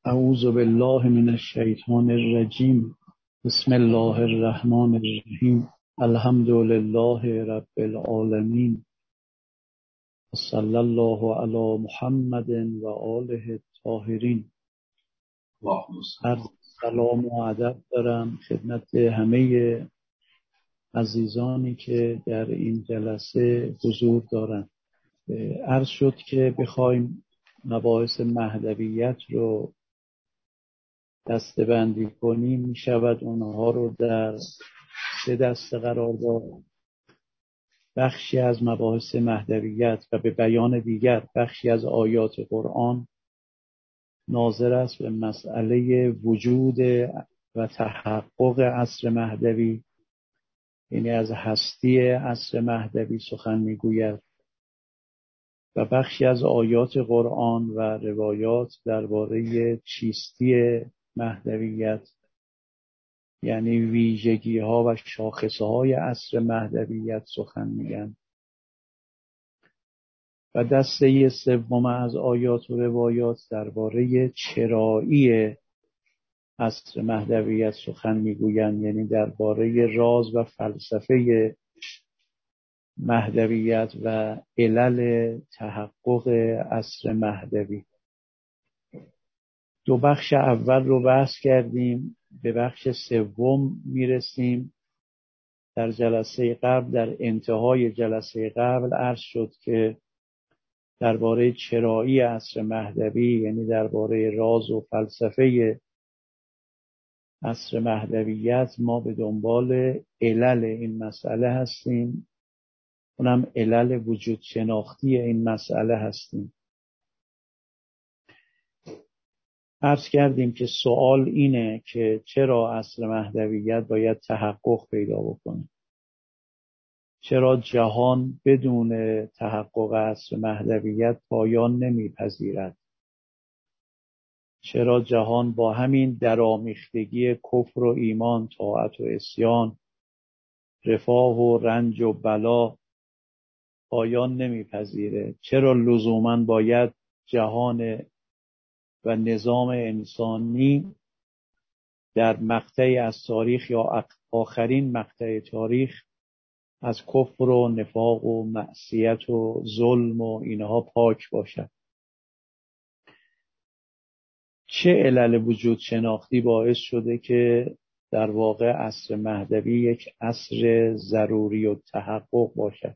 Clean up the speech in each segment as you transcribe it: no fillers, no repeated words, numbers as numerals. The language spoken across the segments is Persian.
اعوذ بالله من الشیطان الرجیم. بسم الله الرحمن الرحیم. الحمد لله رب العالمین. صلی الله علی محمد و آله الطاهرین. عرض سلام و ادب دارم خدمت همه عزیزانی که در این جلسه حضور دارند. عرض شد که بخوایم مباحث مهدویت رو دسته‌بندی کنیم، می شود اونها رو در 3 دسته قرار داد. بخشی از مباحث مهدویت و به بیان دیگر بخشی از آیات قرآن ناظر است به مسئله وجود و تحقق عصر مهدوی، یعنی از هستی عصر مهدوی سخن میگوید، و بخشی از آیات قرآن و روایات درباره چیستی مهدویت، یعنی ویژگی ها و شاخصه های عصر مهدویت سخن میگن. و دسته سوم از آیات و روایات درباره چرایی عصر مهدویت سخن میگویند، یعنی درباره راز و فلسفه مهدویت و علل تحقق عصر مهدوی. 2 بخش اول رو بحث کردیم، به بخش سوم میرسیم. در جلسه قبل، در انتهای جلسه قبل عرض شد که درباره چرایی عصر مهدوی، یعنی درباره راز و فلسفه عصر مهدویت، ما به دنبال علل این مسئله هستیم، اونم علل وجود شناختی این مسئله هستیم. عرض کردیم که سوال اینه که چرا عصر مهدویت باید تحقق پیدا بکنه؟ چرا جهان بدون تحقق عصر مهدویت پایان نمیپذیرد؟ چرا جهان با همین درآمیختگی کفر و ایمان، طاعت و عصیان، رفاه و رنج و بلا پایان نمیپذیره؟ چرا لزوماً باید جهان و نظام انسانی در مقطعی از تاریخ یا آخرین مقطع تاریخ از کفر و نفاق و معصیت و ظلم و اینها پاک باشد؟ چه علل وجود شناختی باعث شده که در واقع عصر مهدوی یک عصر ضروری و تحقق باشد؟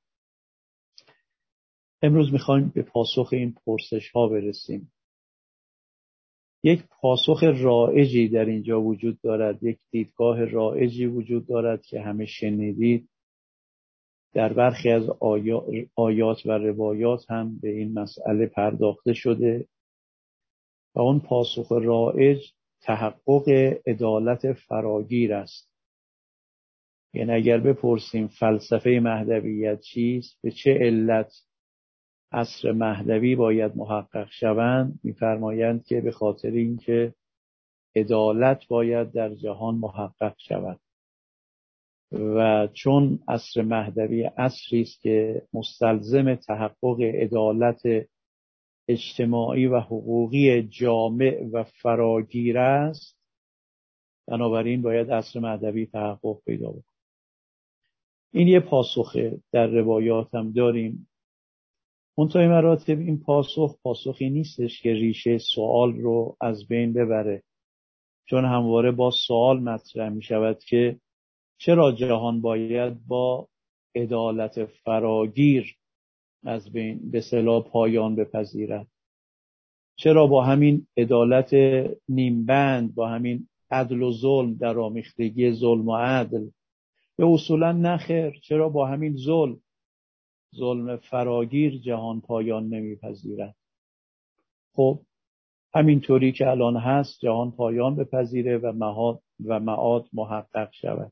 امروز میخوایم به پاسخ این پرسش ها برسیم. یک پاسخ رایجی در اینجا وجود دارد، یک دیدگاه رایجی وجود دارد که همه شنیدید. در برخی از آیات و روایات هم به این مسئله پرداخته شده و اون پاسخ رایج تحقق عدالت فراگیر است. یعنی اگر بپرسیم فلسفه مهدویت چیست، به چه علت عصر مهدوی باید محقق شوند، می‌فرمایند که به خاطر اینکه عدالت باید در جهان محقق شود و چون عصر مهدوی عصری است که مستلزم تحقق عدالت اجتماعی و حقوقی جامع و فراگیر است، بنابراین باید عصر مهدوی تحقق پیدا بکنه. این یه پاسخه، در روایات هم داریم. منتهای مراتب این پاسخی نیستش که ریشه سوال رو از بین ببره، چون همواره با سوال مطرح می شود که چرا جهان باید با عدالت فراگیر از بین به اصطلاح پایان بپذیرد؟ چرا با همین عدالت نیمبند، با همین عدل و ظلم، در آمیختگی ظلم و عدل؟ به اصولا نخیر. چرا با همین ظلم فراگیر جهان پایان نمیپذیرد؟ خب همینطوری که الان هست جهان پایان بپذیره و معاد محقق شود.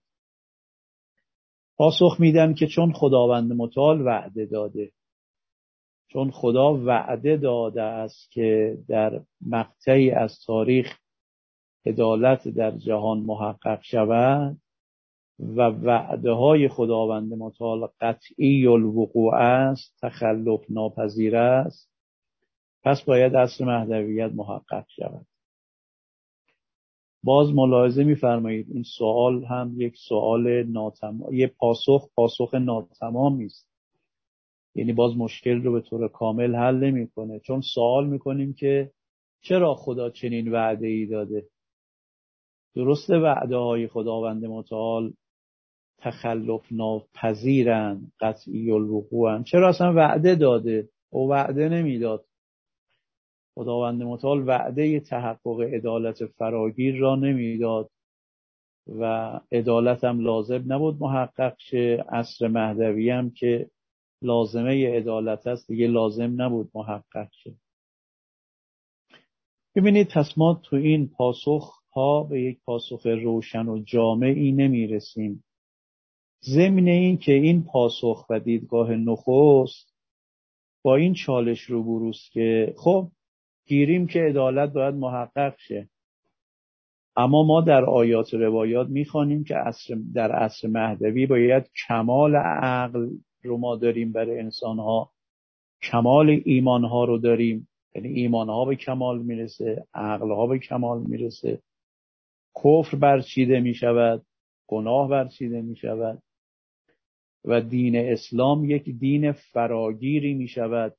پاسخ میدم که چون خداوند متعال وعده داده، چون خدا وعده داده است که در مقطعی از تاریخ عدالت در جهان محقق شود و وعده های خداوند متعال قطعی الوقوع است، تخلف ناپذیر است، پس باید عصر مهدویت محقق شود. باز ملاحظه می‌فرمایید این سوال هم یک سوال ناتمام، یه پاسخ ناتمامی است. یعنی باز مشکل رو به طور کامل حل نمی‌کنه، چون سوال می‌کنیم که چرا خدا چنین وعده‌ای داده. درسته وعده های خداوند متعال تخلف ناپذیرن، قطعی الوقوعن. چرا اصلا وعده داده؟ او وعده نمیداد. خداوند متعال وعده تحقق عدالت فراگیر را نمیداد و عدالت هم لازم نبود محقق شه. عصر مهدوی هم که لازمه عدالت است دیگه لازم نبود محقق شه. ببینید پس ما تو این پاسخ ها به یک پاسخ روشن و جامعی نمیرسیم. ضمن این که این پاسخ و دیدگاه نخست با این چالش روبروست که خب گیریم که عدالت باید محقق شه، اما ما در آیات روایات میخوانیم که در عصر مهدوی باید کمال عقل رو ما داریم برای انسانها، کمال ایمانها رو داریم، یعنی ایمانها به کمال میرسه، عقلها به کمال میرسه، کفر برچیده میشود، گناه برچیده میشود و دین اسلام یک دین فراگیری میشود.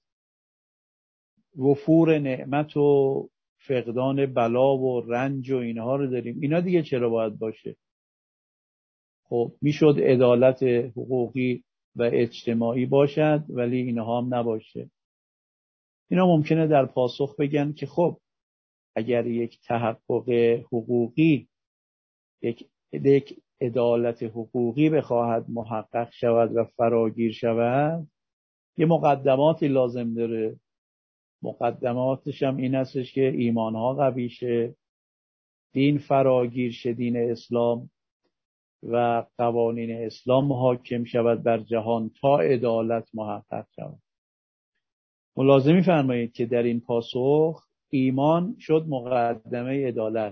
وفور نعمت و فقدان بلا و رنج و اینها رو داریم. اینا دیگه چرا باید باشه؟ خب میشد عدالت حقوقی و اجتماعی باشد ولی اینها هم نباشه. اینا ممکنه در پاسخ بگن که خب اگر یک تحقق حقوقی، یک عدالت حقوقی بخواهد محقق شود و فراگیر شود، یه مقدماتی لازم داره. مقدماتش هم این هستش که ایمانها قوی شه، دین فراگیر شه، دین اسلام و قوانین اسلام حاکم شود بر جهان تا عدالت محقق شود. ملاحظه می‌فرمایید که در این پاسخ ایمان شد مقدمه عدالت،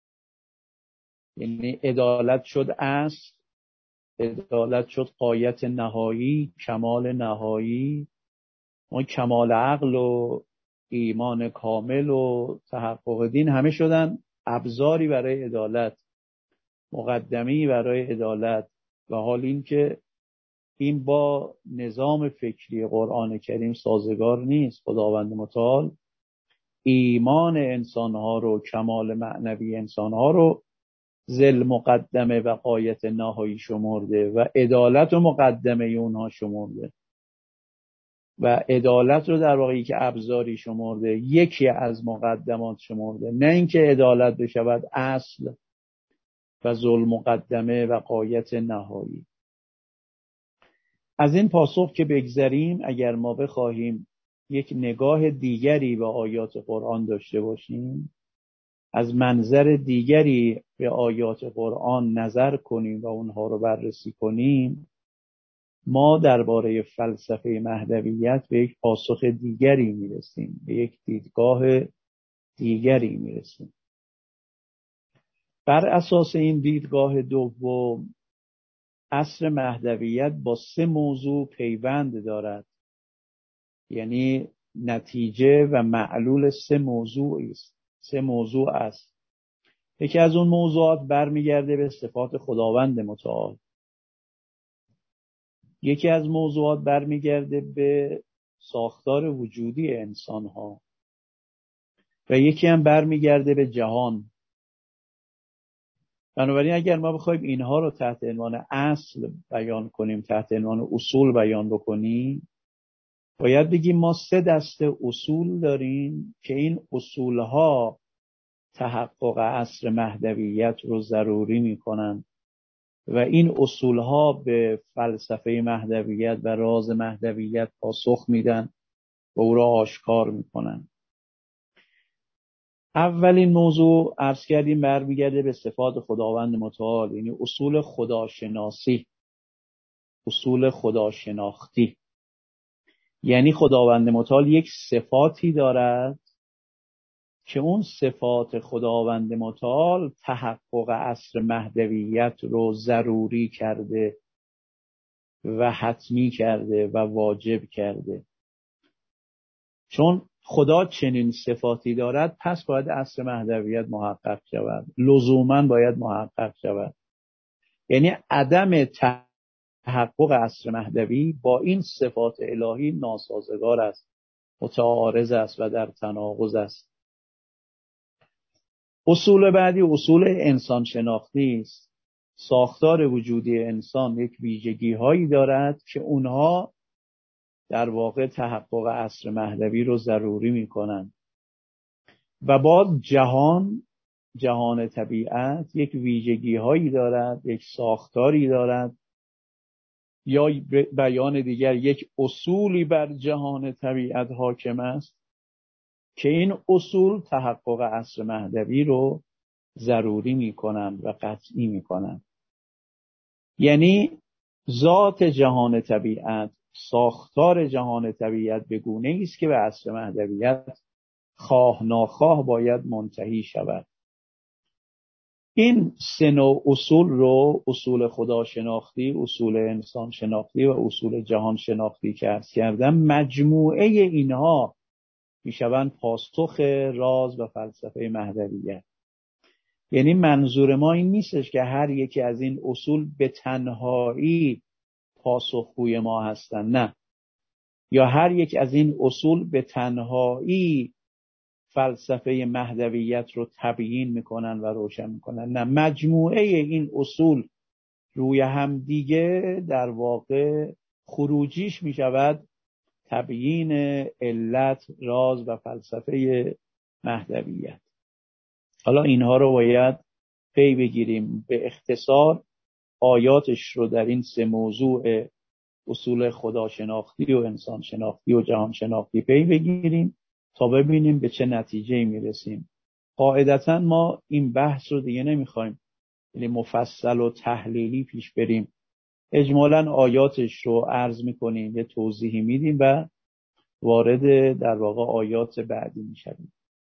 یعنی عدالت شد اصل، عدالت شد غایت نهایی، کمال نهایی. ما کمال عقل و ایمان کامل و تحقق دین همه شدن ابزاری برای عدالت، مقدمی برای عدالت. و حال این که این با نظام فکری قرآن کریم سازگار نیست. خداوند متعال ایمان انسانها رو، کمال معنوی انسانها رو ذل مقدمه و غایت نهایی شمرده و عدالت و مقدمه اونها شمرده و عدالت رو در واقعی که ابزاری شمرده، یکی از مقدمات شمرده، نه اینکه عدالت بشود اصل و ذل مقدمه و غایت نهایی. از این پاسخ که بگذریم، اگر ما بخواهیم یک نگاه دیگری به آیات قرآن داشته باشیم، از منظر دیگری به آیات قرآن نظر کنیم و اونها رو بررسی کنیم، ما درباره فلسفه مهدویت به یک پاسخ دیگری میرسیم، به یک دیدگاه دیگری میرسیم. بر اساس این دیدگاه دوم، عصر مهدویت با 3 موضوع پیوند دارد، یعنی نتیجه و معلول 3 موضوع است. 3 موضوع است. یکی از اون موضوعات برمیگرده به صفات خداوند متعال، یکی از موضوعات برمیگرده به ساختار وجودی انسان‌ها و یکی هم برمیگرده به جهان. بنابراین اگر ما بخوایم اینها رو تحت عنوان اصل بیان کنیم، تحت عنوان اصول بیان بکنیم، باید بگیم ما 3 دسته اصول داریم که این اصولها تحقق عصر مهدویت رو ضروری میکنن و این اصولها به فلسفه مهدویت و راز مهدویت پاسخ میدن و او را آشکار میکنن. اولین موضوع عرض کردیم برمیگرده به صفات خداوند متعال، یعنی اصول خداشناسی، اصول خداشناختی. یعنی خداوند متعال یک صفاتی دارد که اون صفات خداوند متعال تحقق عصر مهدویت رو ضروری کرده و حتمی کرده و واجب کرده. چون خدا چنین صفاتی دارد، پس باید اصل مهدویت محقق شود، لزوما باید محقق شود. یعنی عدم تحقق اصل مهدوی با این صفات الهی ناسازگار است، متعارض است و در تناقض است. اصول بعدی اصول انسان شناختی است. ساختار وجودی انسان یک ویژگی هایی دارد که اونها در واقع تحقق اصل مهدوی رو ضروری می کنند و با جهان طبیعت یک ویژگی هایی دارد، یک ساختاری دارد، یا بیان دیگر یک اصولی بر جهان طبیعت حاکم است که این اصول تحقق اصل مهدوی رو ضروری می کنند و قطعی می کنند. یعنی ذات جهان طبیعت، ساختار جهان طبیعت به گونه‌ای است که به اصل مهدویت خواه ناخواه باید منتهی شود. این سه نوع اصول رو، اصول خداشناختی، اصول انسان شناختی و اصول جهان شناختی که عرض کردم، مجموعه اینها میشوند پاسخ راز و فلسفه مهدویت. یعنی منظور ما این نیستش که هر یکی از این اصول به تنهایی پاسخگوی ما هستند، نه، یا هر یک از این اصول به تنهایی فلسفه مهدویت رو تبیین میکنن و روشن میکنن، نه، مجموعه این اصول روی هم دیگه در واقع خروجیش میشود تبیین علت، راز و فلسفه مهدویت. حالا اینها رو باید پی بگیریم. به اختصار آیاتش رو در این سه موضوع اصول خداشناختی و انسان شناختی و جهان شناختی پی بگیریم تا ببینیم به چه نتیجه‌ای میرسیم. قاعدتاً ما این بحث رو دیگه نمیخوایم یعنی مفصل و تحلیلی پیش بریم، اجمالاً آیاتش رو عرض میکنیم، یه توضیحی میدیم و وارد در واقع آیات بعدی میشیم.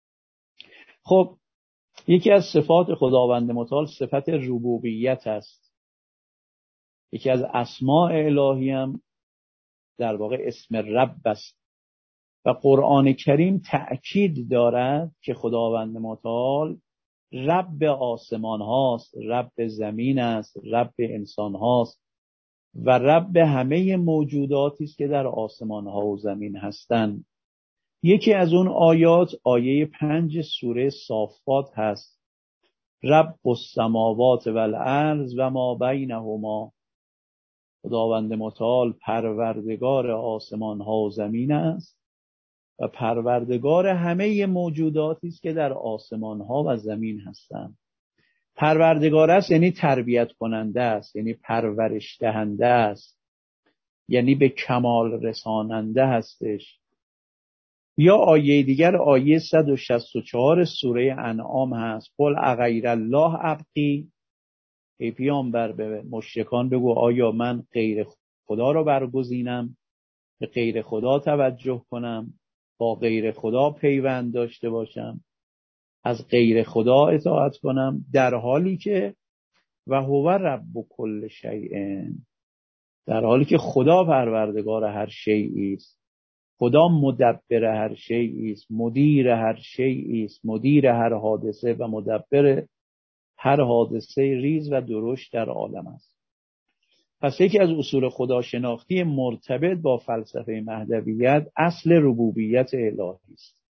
خب یکی از صفات خداوند متعال صفت ربوبیت است. یکی از اسماء الهی هم در واقع اسم رب است و قرآن کریم تأکید دارد که خداوند متعال رب آسمان هاست، رب زمین است، رب انسان هاست و رب همه موجوداتی است که در آسمان ها و زمین هستند. یکی از اون آیات آیه 5 سوره صافات هست: رب السماوات و الارض و ما بینهما. خداوند متعال پروردگار آسمان ها و زمین است و پروردگار همه موجوداتی است که در آسمان ها و زمین هستند. پروردگار است یعنی تربیت کننده است، یعنی پرورش دهنده است، یعنی به کمال رساننده هستش. یا آیه دیگر آیه 164 سوره انعام هست: قل اغیر الله ابغی. ای پیامبر به مشرکان بگو آیا من غیر خدا را برگزینم، به غیر خدا توجه کنم، با غیر خدا پیوند داشته باشم، از غیر خدا اطاعت کنم، در حالی که و هو رب کل شیء، در حالی که خدا پروردگار هر شیئی است، خدا مدبر هر شیئی است، مدیر هر شیئی است، مدیر هر حادثه و مدبر هر حادثه ریز و درشت در عالم است. پس یکی از اصول خداشناختی مرتبط با فلسفه مهدویت اصل ربوبیت الهی است.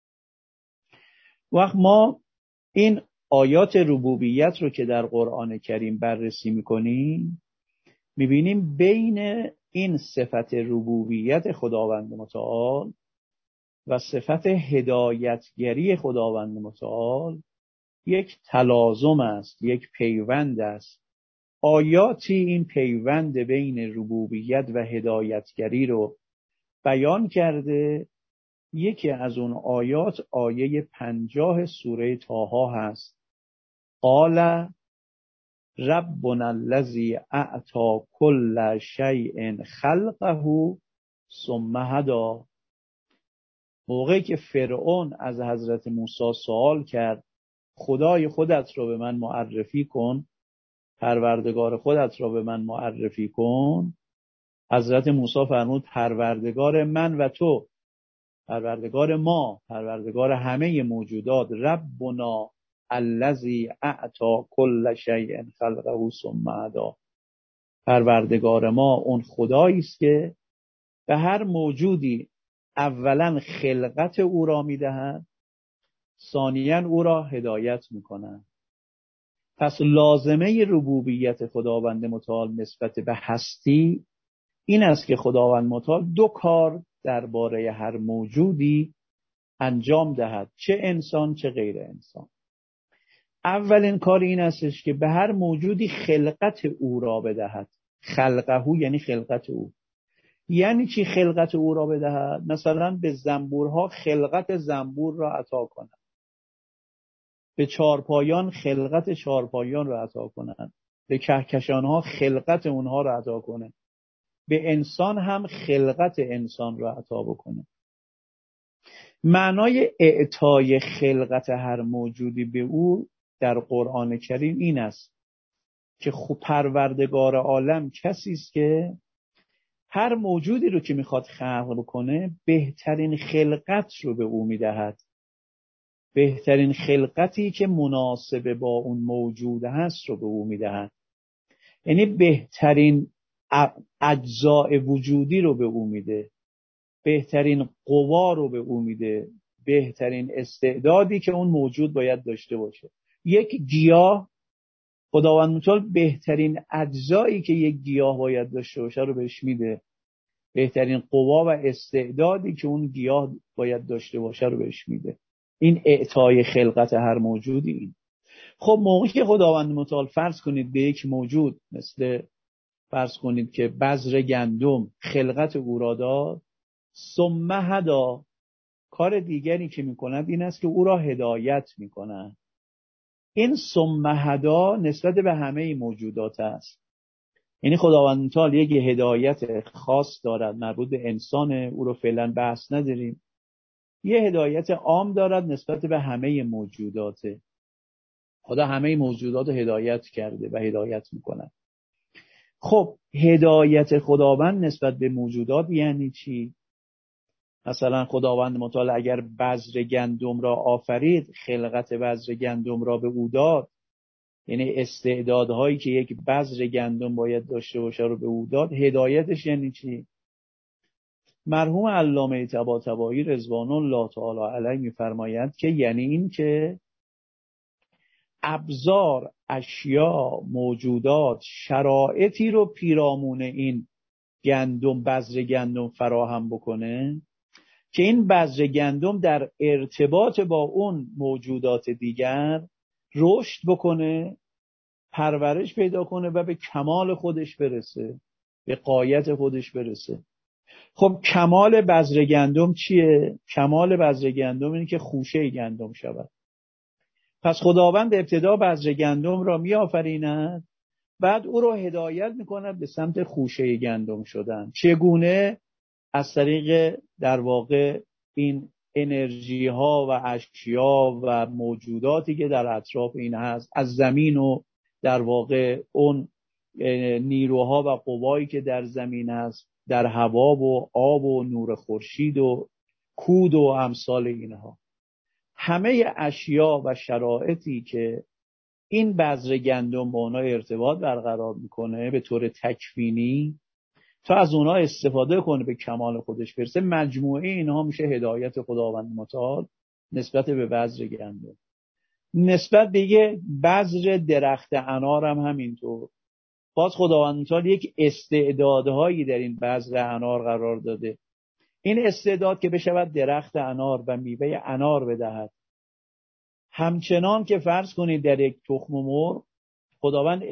وقت ما این آیات ربوبیت رو که در قرآن کریم بررسی میکنیم، میبینیم بین این صفت ربوبیت خداوند متعال و صفت هدایتگری خداوند متعال یک تلازم است، یک پیوند است. آیاتی این پیوند بین ربوبیت و هدایتگری رو بیان کرده. یکی از اون آیات آیه 50 سوره طه هست: قال ربنا الذی اعطی کل شیء خلقه ثم هدی. موقعی که فرعون از حضرت موسی سوال کرد خدای خودت رو به من معرفی کن، پروردگار خودت را به من معرفی کن، حضرت موسی فرمود پروردگار من و تو پروردگار ما، پروردگار همه موجودات، ربنا الذی اعطی کل شیء خلقه ثم هدی. پروردگار ما اون خدایی است که به هر موجودی اولا خلقت او را میدهد، ثانیاً او را هدایت میکند. پس لازمه ربوبیت خداوند متعال نسبت به هستی این است که خداوند متعال دو کار درباره هر موجودی انجام دهد، چه انسان چه غیر انسان. اولین کار این استش که به هر موجودی خلقت او را بدهد. خلقه یعنی خلقت او. یعنی چی خلقت او را بدهد؟ مثلا به زنبورها خلقت زنبور را عطا کند، به چارپایان خلقت چارپایان را عطا کند، به کهکشانها خلقت اونها را عطا کنه، به انسان هم خلقت انسان را عطا بکنه. معنای اعطای خلقت هر موجودی به او در قرآن کریم این است که پروردگار عالم کسی است که هر موجودی رو که میخواد خلق بکنه بهترین خلقت رو به او میدهد، بهترین خلقتی که مناسب با اون موجود هست رو به او میدهد. یعنی بهترین اجزاء وجودی رو به او میده، بهترین قوا رو به او میده، بهترین استعدادی که اون موجود باید داشته باشه. یک گیاه خداوند متعال بهترین اجزایی که یک گیاه باید داشته باشه رو بهش میده، بهترین قوا و استعدادی که اون گیاه باید داشته باشه رو بهش میده. این اعطای خلقت هر موجودی این. خب موقعی که خداوند متعال فرض کنید به یک موجود مثل فرض کنید که بذر گندم خلقت او را داد، ثم هدی، کار دیگری که میکند این است که او را هدایت میکند. این ثم هدی نسبت به همه موجودات است. یعنی خداوند متعال یک هدایت خاص دارد مربوط به انسان، او رو فعلا بحث نداریم. یه هدایت عام دارد نسبت به همه موجودات. خدا همه موجودات رو هدایت کرده و هدایت میکند. خب هدایت خداوند نسبت به موجودات یعنی چی؟ مثلا خداوند متعال اگر بذر گندم را آفرید، خلقت بذر گندم را به او داد، یعنی استعدادهایی که یک بذر گندم باید داشته باشه رو به او داد. هدایتش یعنی چی؟ مرحوم علامه طباطبایی رضوان الله تعالی علیه میفرمایند که یعنی این که ابزار، اشیا، موجودات، شرایطی رو پیرامون این گندم، بذر گندم فراهم بکنه که این بذر گندم در ارتباط با اون موجودات دیگر رشد بکنه، پرورش پیدا کنه و به کمال خودش برسه، به غایت خودش برسه. خب کمال بذر گندم چیه؟ کمال بذر گندم اینه که خوشه گندم شود. پس خداوند ابتدا بذر گندم را می آفریند، بعد او را هدایت می کند به سمت خوشه گندم شدن. چگونه؟ از طریق در واقع این انرژی ها و اشیا و موجوداتی که در اطراف این هست، از زمین و در واقع اون نیروها و قوایی که در زمین هست، در هوا و آب و نور خورشید و کود و امثال اینها، همه اشیا و شرایطی که این بذر گندم با اونها ارتباط برقرار میکنه به طور تکوینی، تا از اونها استفاده کنه به کمال خودش برسه، مجموعه اینها میشه هدایت خداوند متعال نسبت به بذر گندم. نسبت به یه بذر درخت انار هم همینطور. باز خداوند متعال یک استعدادهایی در این بذر انار قرار داده. این استعداد که بشود درخت انار و میوه انار بدهد. همچنان که فرض کنید در یک تخم مرغ خداوند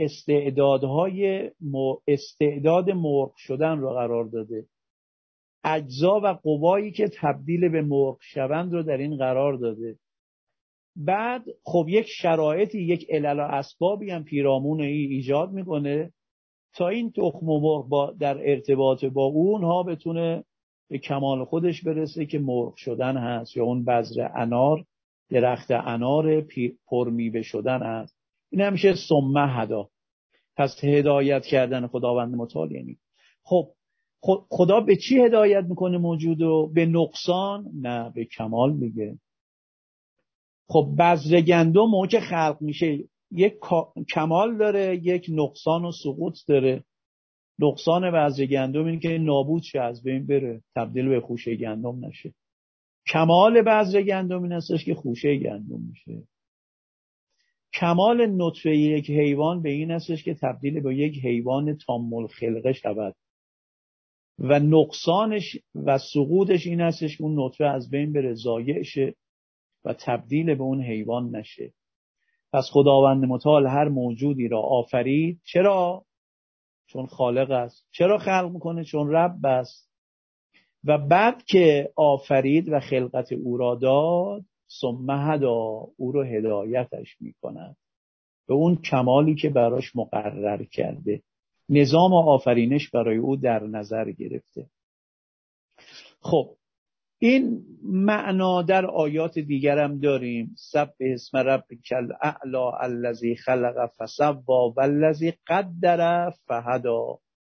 استعداد مرغ شدن رو قرار داده، اجزا و قوایی که تبدیل به مرغ شوند رو در این قرار داده. بعد خب یک شرایطی، یک علل و اسبابی هم پیرامون این ایجاد میکنه تا این تخم مرغ در ارتباط با اونها بتونه به کمال خودش برسه که مرغ شدن هست، یا اون بذر انار، درخت انار پرمیوه شدن هست. این همیشه ثم هدی. پس هدایت کردن خداوند متعال یعنی خب خدا به چی هدایت میکنه موجود رو؟ به نقصان؟ نه، به کمال میگه. خب بذر گندم موقع خلق میشه یک کمال داره، یک نقصان و سقوط داره. نقصان بذر گندم اینه که نابود شه، از بین بره، تبدیل به خوشه گندم نشه. کمال بذر گندم این هستش که خوشه گندم میشه. کمال نطفه یک حیوان به این هستش که تبدیل به یک حیوان تام الخلقه شود و نقصانش و سقوطش این هستش که اون نطفه از بین بره، ضایع شه و تبدیل به اون حیوان نشه. پس خداوند متعال هر موجودی را آفرید. چرا؟ چون خالق است. چرا خلق میکنه؟ چون رب است. و بعد که آفرید و خلقت او را داد، ثم هدا، او رو هدایتش میکند به اون کمالی که براش مقرر کرده، نظام آفرینش برای او در نظر گرفته. خب این معنا در آیات دیگر هم داریم. سبح اسم ربک الاعلی الذی خلق فسوی والذی قدر فهدی.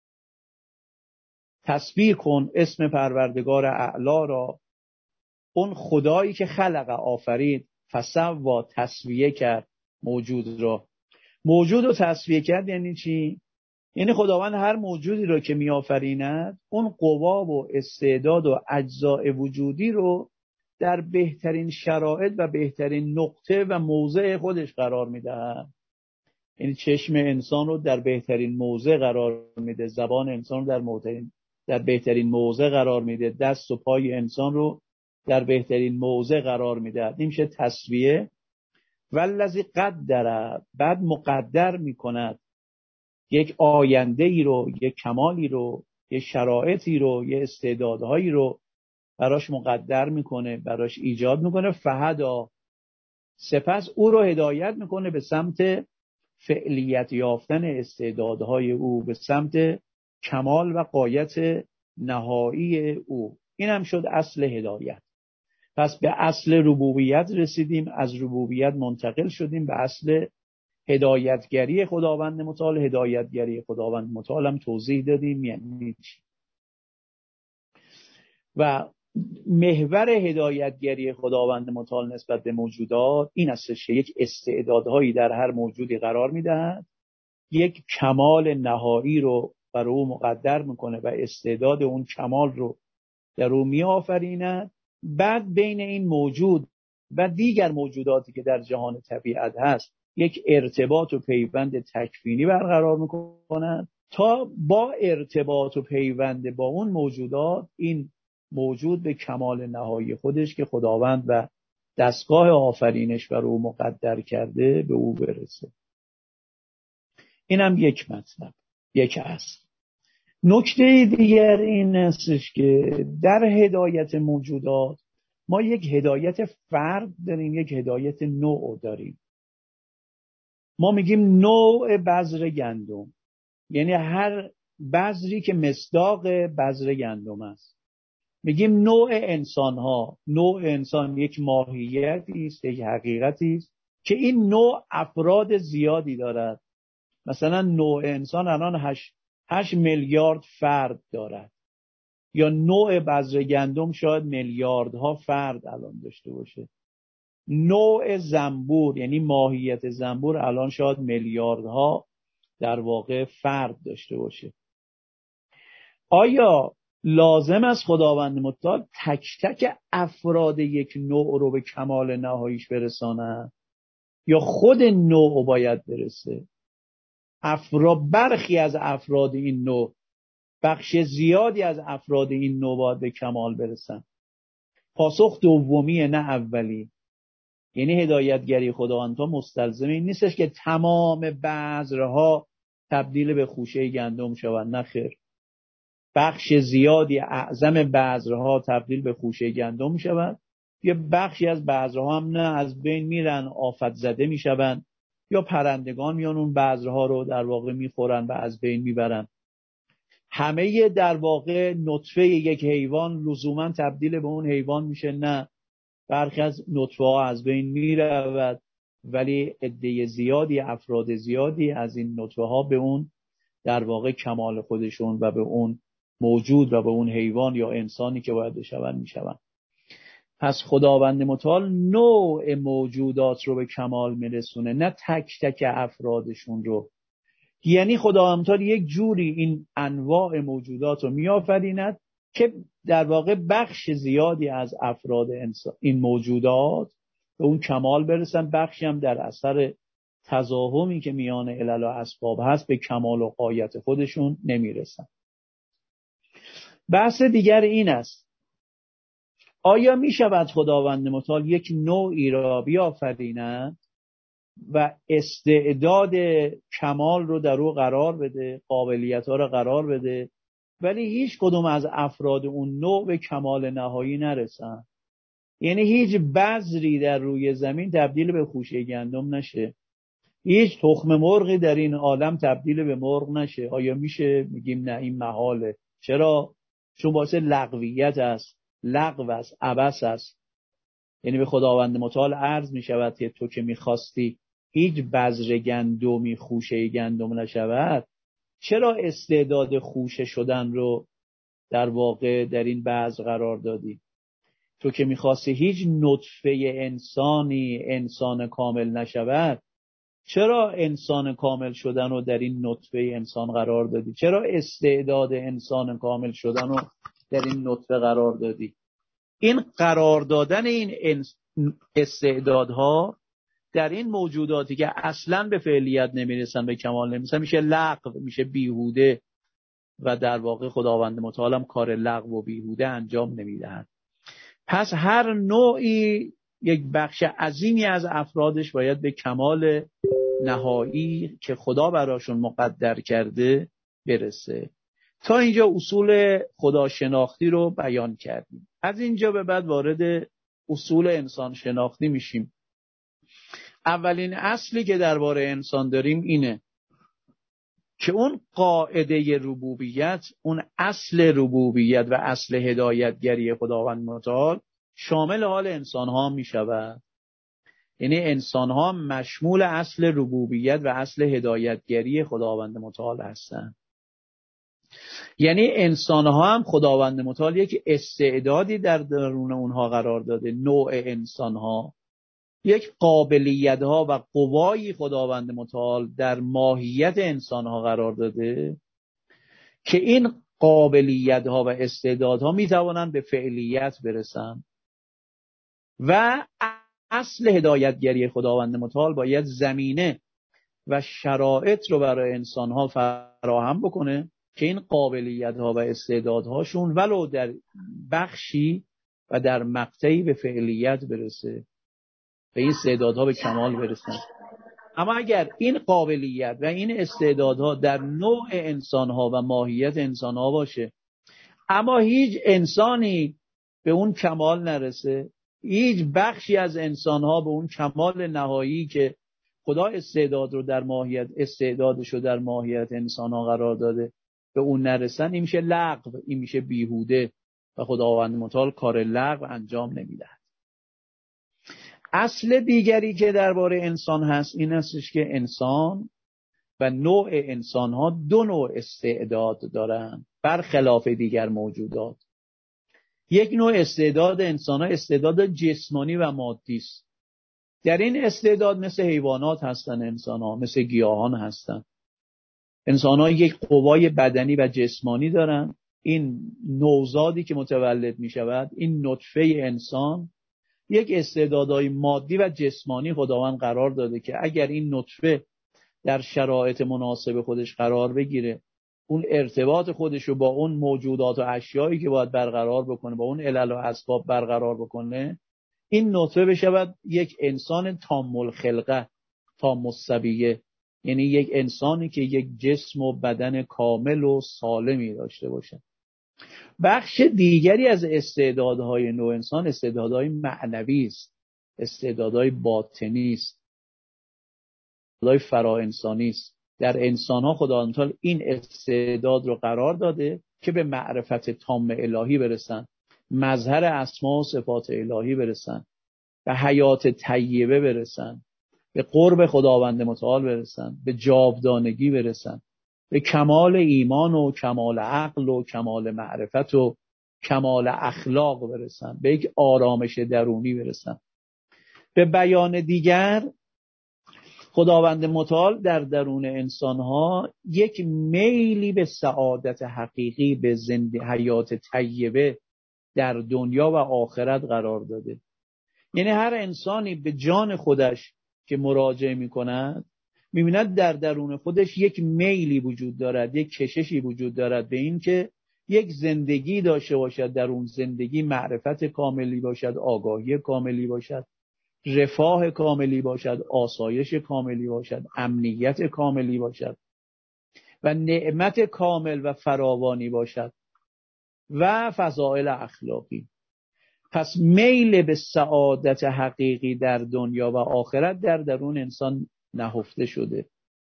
تسبیح کن اسم پروردگار اعلی را، اون خدایی که خلق آفرید، فسوی تسویه کرد موجود را. موجود رو تسویه کرد یعنی چی؟ یعنی خداوند هر موجودی رو که می آفریند اون قوا و استعداد و اجزاء وجودی رو در بهترین شرایط و بهترین نقطه و موضع خودش قرار میدهد. یعنی چشم انسان رو در بهترین موضع قرار میده، زبان انسان رو در بهترین موضع قرار میده، دست و پای انسان رو در بهترین موضع قرار میده. این میشه تسویه. والذی قدر، بعد مقدر میکند یک آینده ای رو، یک کمالی رو، یک شرایطی رو، یک استعدادهایی رو براش مقدر میکنه، براش ایجاد میکنه. فهدا، سپس او رو هدایت میکنه به سمت فعلیت یافتن استعدادهای او، به سمت کمال و غایت نهایی او. این هم شد اصل هدایت. پس به اصل ربوبیت رسیدیم، از ربوبیت منتقل شدیم به اصل هدایتگری خداوند متعال. هدایتگری خداوند متعال هم توضیح دادیم یعنی چی. و محور هدایتگری خداوند متعال نسبت به موجودات این است که یک استعدادهایی در هر موجودی قرار میدهد، یک کمال نهایی رو برای او مقدر میکنه و استعداد اون کمال رو در او میآفریند. بعد بین این موجود و دیگر موجوداتی که در جهان طبیعت هست یک ارتباط و پیوند تکوینی برقرار میکنند تا با ارتباط و پیوند با اون موجودات این موجود به کمال نهایی خودش که خداوند و دستگاه آفرینش بر او مقدر کرده به او برسه. اینم یک مطلب، یک اصل. نکته دیگر این استش که در هدایت موجودات ما یک هدایت فرد داریم، یک هدایت نوع داریم. ما میگیم نوع بذر گندم، یعنی هر بذری که مصداق بذر گندم است. میگیم نوع انسان ها، نوع انسان یک ماهیتی است، یک حقیقتی است که این نوع افراد زیادی دارد. مثلا نوع انسان الان 8 میلیارد فرد دارد، یا نوع بذر گندم شاید میلیاردها فرد الان داشته باشه. نوع زنبور یعنی ماهیت زنبور الان شاید میلیاردها در واقع فرد داشته باشه. آیا لازم است خداوند متعال تک تک افراد یک نوع رو به کمال نهاییش برسانه یا خود نوع باید برسه؟ برخی از افراد این نوع، بخش زیادی از افراد این نوع باید به کمال برسن. پاسخ دومی نه اولی. یعنی هدایتگری خداوند مستلزم این نیستش که تمام بذرها تبدیل به خوشه گندم شوند، نه خیر. بخش زیادی اعظم بذرها تبدیل به خوشه گندم شوند، یه بخشی از بذرها هم نه، از بین میرن، آفت زده میشوند، یا پرندگان میان اون بذرها رو در واقع میخورن و از بین میبرن. همه در واقع نطفه یک حیوان لزوما تبدیل به اون حیوان میشه؟ نه، برخی از نطفه ها از بین میرود ولی عده زیادی، افراد زیادی از این نطفه ها به اون در واقع کمال خودشون و به اون موجود و به اون حیوان یا انسانی که باید بشوند میشوند. پس خداوند متعال نوع موجودات رو به کمال میرسونه، نه تک تک افرادشون رو. یعنی خداوند متعال یک جوری این انواع موجودات رو میآفریند که در واقع بخش زیادی از افراد این موجودات به اون کمال برسن، بخشی هم در اثر تزاحمی که میان علل و اسباب هست به کمال و غایت خودشون نمیرسن. بحث دیگر این است: آیا می شود خداوند متعال یک نوعی را بیافریند و استعداد کمال رو در او قرار بده، قابلیت ها رو قرار بده، ولی هیچ کدوم از افراد اون نوع به کمال نهایی نرسن؟ یعنی هیچ بذری در روی زمین تبدیل به خوشه گندم نشه، هیچ تخم مرغی در این عالم تبدیل به مرغ نشه. آیا میشه؟ میگیم نه، این محاله. چرا؟ چون واسه لغویت است، لغو است، عبث است. یعنی به خداوند متعال عرض میشود که تو که میخواستی هیچ بذر گندمی خوشه گندم نشود، چرا استعداد خوشه شدن رو در واقع در این بذر قرار دادی؟ تو که میخواستی هیچ نطفه انسانی انسان کامل نشود، چرا انسان کامل شدن رو در این نطفه انسان قرار دادی؟ چرا استعداد انسان کامل شدن رو در این نطفه قرار دادی؟ این قرار دادن این استعدادها در این موجوداتی که اصلاً به فعلیت نمیرسن، به کمال نمیرسن، میشه لغو، میشه بیهوده و در واقع خداوند متعال هم کار لغو و بیهوده انجام نمیدهند. پس هر نوعی یک بخش عظیمی از افرادش باید به کمال نهایی که خدا براشون مقدر کرده برسه. تا اینجا اصول خداشناختی رو بیان کردیم. از اینجا به بعد وارد اصول انسان شناختی میشیم. اولین اصلی که درباره انسان داریم اینه که اون قاعده ربوبیت، اون اصل ربوبیت و اصل هدایتگری خداوند متعال شامل حال انسان ها می شود. یعنی انسان ها مشمول اصل ربوبیت و اصل هدایتگری خداوند متعال هستند. یعنی انسان ها هم خداوند متعال یک استعدادی در درون اونها قرار داده، نوع انسان ها یک قابلیت ها و قوایی خداوند متعال در ماهیت انسان ها قرار داده که این قابلیت ها و استعدادها می توانند به فعلیت برسند و اصل هدایتگری خداوند متعال باید زمینه و شرایط رو برای انسان ها فراهم بکنه که این قابلیت ها و استعدادهاشون ولو در بخشی و در مقطعی به فعلیت برسه، به این استعدادها به کمال برسن. اما اگر این قابلیت و این استعدادها در نوع انسانها و ماهیت انسانها باشه اما هیچ انسانی به اون کمال نرسه، هیچ بخشی از انسانها به اون کمال نهایی که خدا استعداد رو در ماهیت، استعدادش رو در ماهیت انسانها قرار داده به اون نرسن، این میشه لغو، این میشه بیهوده و خداوند متعال کار لغو انجام نمیده. اصل دیگری که درباره انسان هست این هستش که انسان و نوع انسان ها دو نوع استعداد دارن برخلاف دیگر موجودات. یک نوع استعداد انسان ها استعداد جسمانی و مادی است. در این استعداد مثل حیوانات هستن، انسان ها مثل گیاهان هستن. انسان ها یک قوای بدنی و جسمانی دارن. این نوزادی که متولد می شود، این نطفه انسان، یک استعدادهای مادی و جسمانی خداوند قرار داده که اگر این نطفه در شرایط مناسب خودش قرار بگیره، اون ارتباط خودش رو با اون موجودات و اشیایی که باید برقرار بکنه، با اون علل و اسباب برقرار بکنه، این نطفه بشود یک انسان تام الخلقه، تام السبیه، یعنی یک انسانی که یک جسم و بدن کامل و سالمی داشته باشه. بخش دیگری از استعدادهای نوع انسان استعدادهای معنوی است، استعدادهای باطنی است، استعدادهای فراانسانی است. در انسان‌ها خداوند تعالی این استعداد رو قرار داده که به معرفت تام الهی برسن، مظهر اسما و صفات الهی برسن، به حیات طیبه برسن، به قرب خداوند متعال برسن، به جاودانگی برسن. به کمال ایمان و کمال عقل و کمال معرفت و کمال اخلاق برسن، به یک آرامش درونی برسن. به بیان دیگر، خداوند متعال در درون انسانها یک میلی به سعادت حقیقی، به حیات طیبه در دنیا و آخرت قرار داده. یعنی هر انسانی به جان خودش که مراجعه می کند می‌بیند در درون خودش یک میلی وجود دارد، یک کششی وجود دارد به این که یک زندگی داشته باشد، در اون زندگی معرفت کاملی باشد، آگاهی کاملی باشد، رفاه کاملی باشد، آسایش کاملی باشد، امنیت کاملی باشد و نعمت کامل و فراوانی باشد و فضائل اخلاقی. پس میل به سعادت حقیقی در دنیا و آخرت در درون انسان نهفته شده.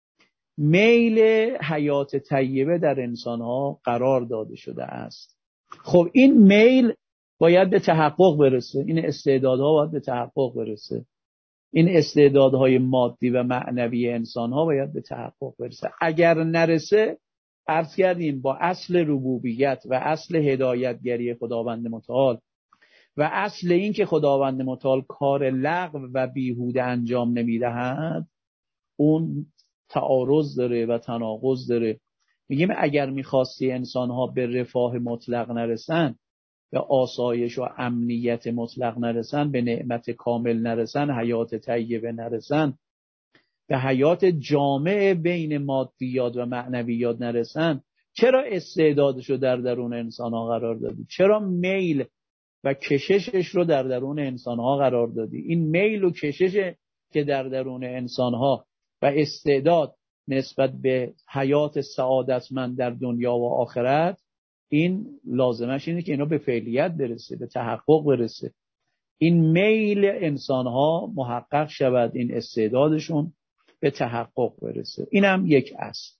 میل حیات طیبه در انسانها قرار داده شده است. خب این میل باید به تحقق برسه، این استعدادها باید به تحقق برسه، این استعدادهای مادی و معنوی انسانها باید به تحقق برسه. اگر نرسه، عرض کردیم با اصل ربوبیت و اصل هدایتگری خداوند متعال و اصل این که خداوند متعال کار لغو و بیهوده انجام نمیدهد، اون تعارض داره و تناقض داره. میگیم اگر میخواستی انسانها به رفاه مطلق نرسن، به آسایش و امنیت مطلق نرسن، به نعمت کامل نرسن، حیات طیبه نرسن، به حیات جامع بین مادیات و معنویات نرسن، چرا استعدادشو در درون انسانها قرار دادی؟ چرا میل و کششش رو در درون انسانها قرار دادی؟ این میل و کشش که در درون انسانها و استعداد نسبت به حیات سعادتمند در دنیا و آخرت، این لازمش اینه که اینا به فعلیت برسه، به تحقق برسه، این میل انسانها محقق شود، این استعدادشون به تحقق برسه. اینم یک اصل.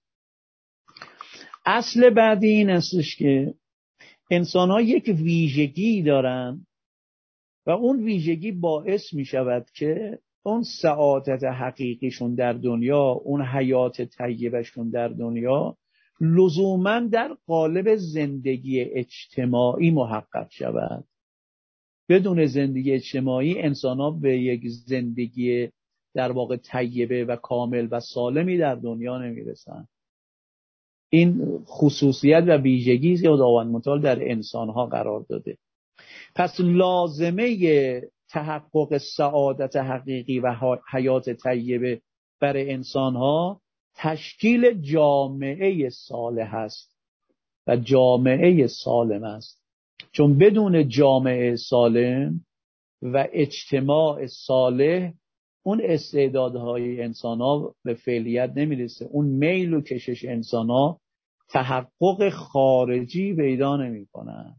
اصل بعدی این استش که انسانها یک ویژگی دارن و اون ویژگی باعث می شود که اون سعادت حقیقیشون در دنیا، اون حیات طیبشون در دنیا لزوماً در قالب زندگی اجتماعی محقق شود. بدون زندگی اجتماعی انسان‌ها به یک زندگی در واقع طیبه و کامل و سالمی در دنیا نمیرسن. این خصوصیت و ویژگی است که خداوند متعال در انسان‌ها قرار داده. پس لازمه تحقق سعادت حقیقی و حیات طیبه برای انسان‌ها تشکیل جامعه صالح است و جامعه سالم است. چون بدون جامعه سالم و اجتماع صالح، اون استعدادهای انسان‌ها به فعلیت نمیرسه، اون میل و کشش انسان‌ها تحقق خارجی پیدا نمی‌کنه.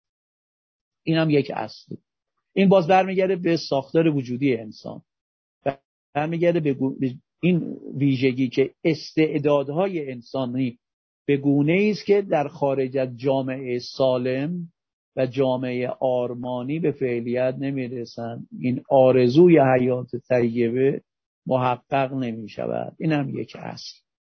این هم یک اصل. این باز برمیگرده به ساختار وجودی انسان، برمیگرده به این ویژگی که استعدادهای انسانی به گونه‌ای است که در خارج از جامعه سالم و جامعه آرمانی به فعلیت نمیرسن، این آرزوی حیات طیبه محقق نمیشود. این هم یک اصل.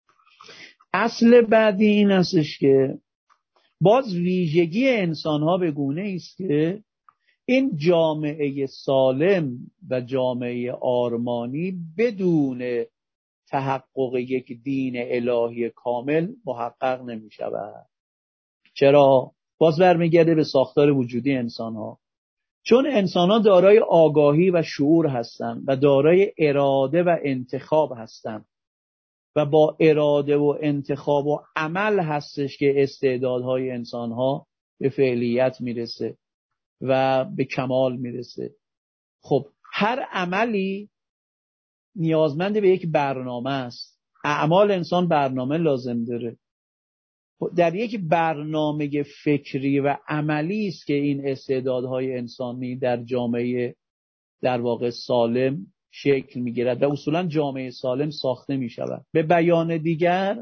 اصل بعدی این استش که باز ویژگی انسان‌ها به گونه‌ای است که این جامعه سالم و جامعه آرمانی بدون تحقق یک دین الهی کامل محقق نمی شود. چرا؟ باز برمیگرده به ساختار وجودی انسان‌ها. چون انسان‌ها دارای آگاهی و شعور هستند و دارای اراده و انتخاب هستند و با اراده و انتخاب و عمل هستش که استعدادهای انسان‌ها به فعلیت میرسه و به کمال میرسه. خب هر عملی نیازمند به یک برنامه است. اعمال انسان برنامه لازم داره. در یک برنامه فکری و عملی است که این استعدادهای انسانی در جامعه در واقع سالم شکل میگیرد و اصولا جامعه سالم ساخته میشود. به بیان دیگر،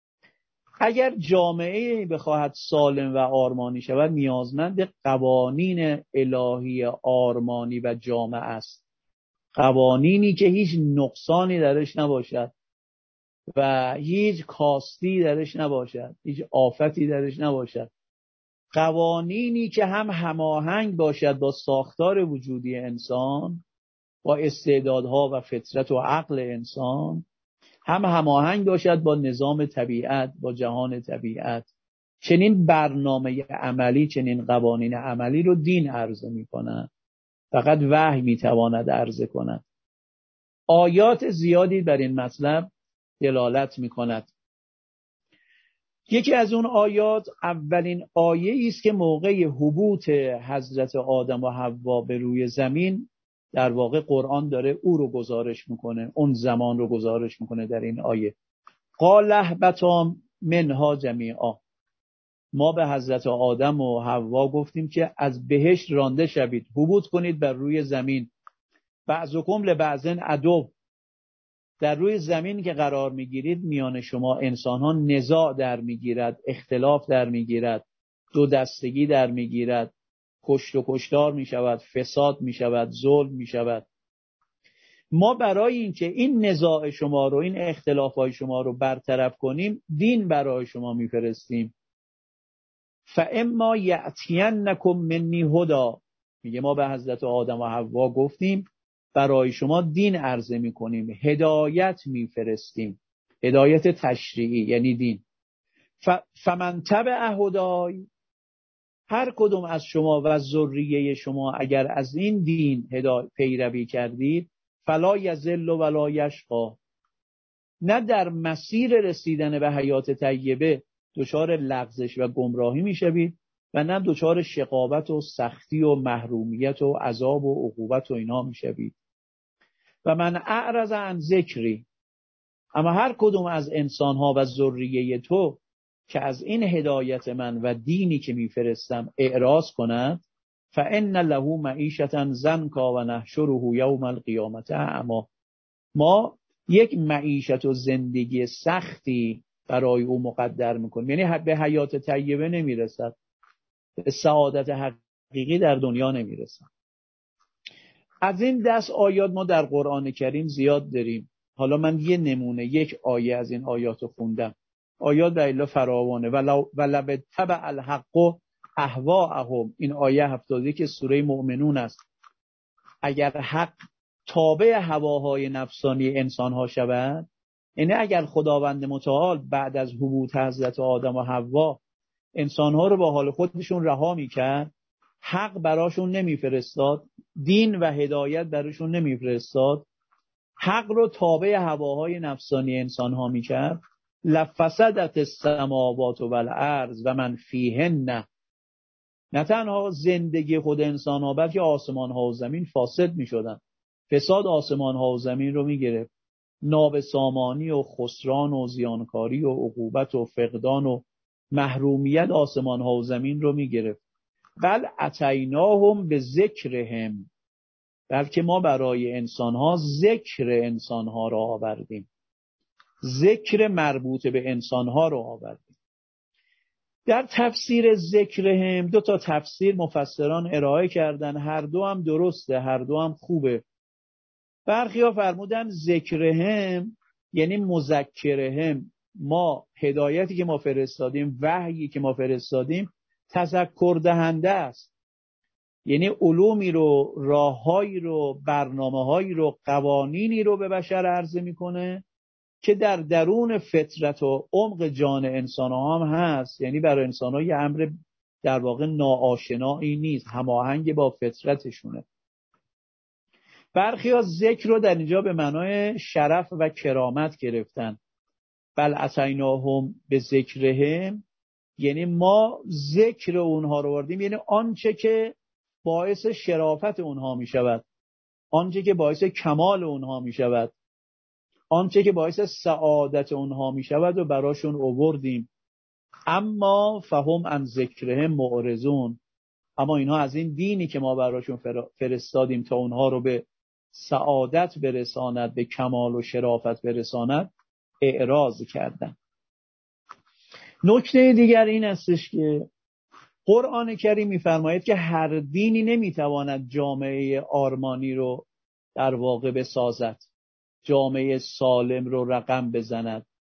اگر جامعه بخواهد سالم و آرمانی شود، نیازمند قوانین الهی آرمانی و جامعه است. قوانینی که هیچ نقصانی درش نباشد و هیچ کاستی درش نباشد، هیچ آفتی درش نباشد. قوانینی که هم هماهنگ باشد با ساختار وجودی انسان، با استعدادها و فطرت و عقل انسان، هم هماهنگ باشد با نظام طبیعت، با جهان طبیعت. چنین برنامه عملی، چنین قوانین عملی رو دین عرضه می کند. فقط وحی می تواند عرضه کند. آیات زیادی بر این مطلب دلالت می کند. یکی از اون آیات اولین آیه است که موقع هبوط حضرت آدم و حوا به روی زمین در واقع قرآن داره او رو گزارش میکنه، اون زمان رو گزارش میکنه در این آیه. قال اهبطا منها جمیعا. ما به حضرت آدم و حوا گفتیم که از بهشت رانده شوید، هبوط کنید بر روی زمین. بعضکم لبعض عدو. در روی زمین که قرار میگیرید میان شما انسان ها نزاع در میگیرد، اختلاف در میگیرد، دو دستگی در میگیرد، کشت و کشتار میشود، فساد میشود، ظلم میشود. ما برای اینکه این نزاع شما رو، این اختلافات شما رو برطرف کنیم، دین برای شما میفرستیم. فاما یأتینکم منی هدی. میگه ما به حضرت آدم و حوا گفتیم برای شما دین عرضه میکنیم، هدایت میفرستیم، هدایت تشریعی یعنی دین. فمن تبع هدای، هر کدوم از شما و ذریه شما اگر از این دین پیروی کردید، فلا یضل ولا یشقی، نه در مسیر رسیدن به حیات طیبه دچار لغزش و گمراهی میشوید و نه دچار شقاوت و سختی و محرومیت و عذاب و عقوبت و اینا میشوید. و من اعرض عن ذکری، اما هر کدوم از انسانها و ذریه تو که از این هدایت من و دینی که میفرستم اعراض کند، فان له معیشة ضنکا و نحشره یوم القیامة اعمی. ما یک معیشت و زندگی سختی برای او مقدر میکنیم، یعنی به حیات طیبه نمیرسد، به سعادت حقیقی در دنیا نمیرسد. از این دست آیات ما در قرآن کریم زیاد داریم. حالا من یه نمونه، یک آیه از این آیات رو خوندم. آیات در الا فراوانه. ولو تبع الحق اهواءهم، این آیه 70 که سوره مؤمنون است. اگر حق تابع هواهای نفسانی انسانها شود، یعنی اگر خداوند متعال بعد از هبوط حضرت آدم و حوا انسانها رو با حال خودشون رها میکرد، حق براشون نمیفرستاد، دین و هدایت براشون نمیفرستاد، حق رو تابع هواهای نفسانی انسانها میکرد، لفسدت السماوات والارض و من فیهن. نه تنها زندگی خود انسانها بلکه آسمانها و زمین فاسد میشدن. فساد آسمانها و زمین رو میگرفت، نابسامانی و خسران و زیانکاری و عقوبت و فقدان و محرومیت آسمانها و زمین رو میگرفت. بل اتیناهم به ذکرهم، بلکه ما برای انسانها ذکر انسانها را آوردیم، ذکر مربوط به انسانها را آوردیم. در تفسیر ذکرهم 2 تفسیر مفسران ارائه کردن، هر دو هم درسته، هر دو هم خوبه. برخیا فرمودن ذکرهم یعنی مذکرهم، ما هدایتی که ما فرستادیم، وحیی که ما فرستادیم تذکر دهنده است، یعنی علومی رو، راههایی رو، برنامه‌هایی رو، قوانینی رو به بشر عرضه میکنه که در درون فطرت و عمق جان انسان‌ها هم هست. یعنی برای انسان‌ها یه امر در واقع ناآشنایی نیست، هماهنگ با فطرتشونه. برخی ها ذکر رو در اینجا به معنای شرف و کرامت گرفتن. بل اتیناهم به ذکرهم یعنی ما ذکر اونها رو آوردیم، یعنی آنچه که باعث شرافت اونها می شود، آنچه که باعث کمال اونها می شود، آنچه که باعث سعادت اونها می شود و براشون آوردیم. اما فهم عن ذکرهم معرضون، اما اینها از این دینی که ما براشون فرستادیم تا اونها رو به سعادت برساند، به کمال و شرافت برساند، اعراض کردن. نکته دیگر این استش که قرآن کریم می‌فرماید که هر دینی نمیتواند جامعه آرمانی رو در واقع بسازد، جامعه سالم رو رقم بزند.